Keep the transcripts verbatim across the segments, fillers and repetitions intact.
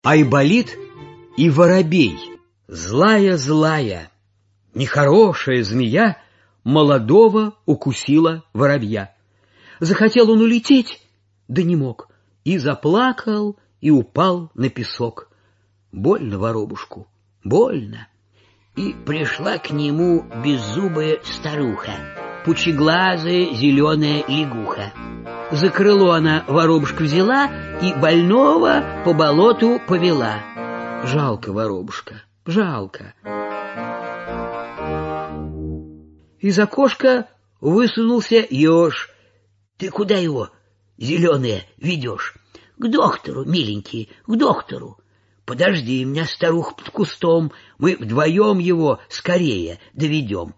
Айболит и воробей. Злая-злая, нехорошая змея молодого укусила воробья. Захотел он улететь, да не мог, и заплакал, и упал на песок. Больно воробушку, больно. И пришла к нему беззубая старуха, пучеглазая зеленая лягуха. За крыло она воробушка взяла и больного по болоту повела. Жалко воробушка, жалко. Из окошка высунулся еж. — Ты куда его, зеленое, ведешь? — К доктору, миленький, к доктору. — Подожди меня, старуха, под кустом, мы вдвоем его скорее доведем.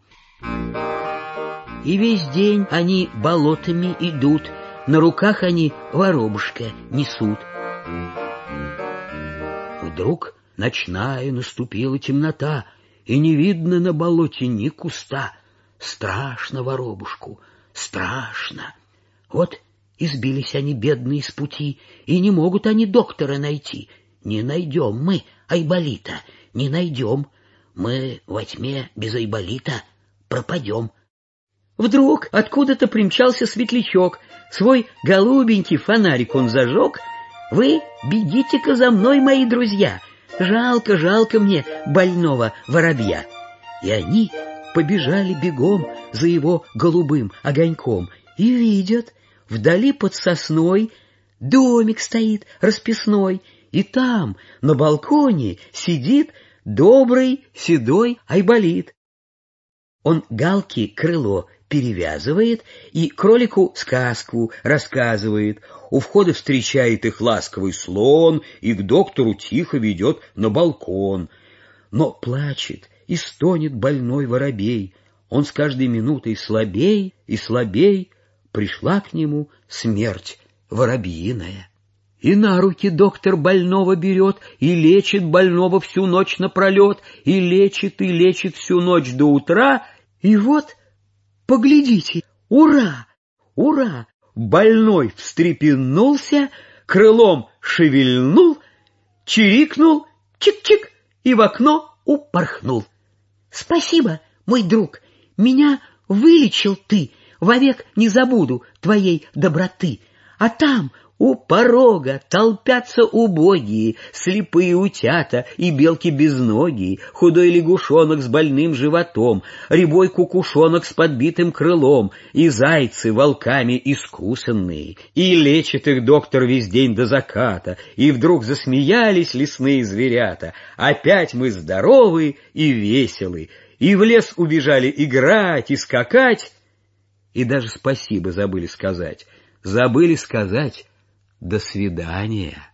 И весь день они болотами идут, на руках они воробушка несут. Вдруг ночная наступила темнота, и не видно на болоте ни куста. Страшно воробушку, страшно. Вот избились они, бедные, с пути, и не могут они доктора найти. Не найдем мы Айболита, не найдем. Мы во тьме без Айболита пропадем. Вдруг откуда-то примчался светлячок, свой голубенький фонарик он зажег. Вы бегите-ка за мной, мои друзья, жалко, жалко мне больного воробья. И они побежали бегом за его голубым огоньком и видят, вдали под сосной домик стоит расписной, и там на балконе сидит добрый седой Айболит. Он галке крыло перевязывает и кролику сказку рассказывает. У входа встречает их ласковый слон и к доктору тихо ведет на балкон. Но плачет и стонет больной воробей. Он с каждой минутой слабей и слабей. Пришла к нему смерть воробьиная. И на руки доктор больного берет, и лечит больного всю ночь напролет, и лечит, и лечит всю ночь до утра. И вот, поглядите, ура, ура! Больной встрепенулся, крылом шевельнул, чирикнул, чик-чик, и в окно упорхнул. Спасибо, мой друг, меня вылечил ты, вовек не забуду твоей доброты. А там у порога толпятся убогие, слепые утята и белки безногие, худой лягушонок с больным животом, рябой кукушонок с подбитым крылом, и зайцы волками искусанные. И лечит их доктор весь день до заката, и вдруг засмеялись лесные зверята. Опять мы здоровы и веселы, и в лес убежали играть и скакать, и даже спасибо забыли сказать, забыли сказать «до свидания».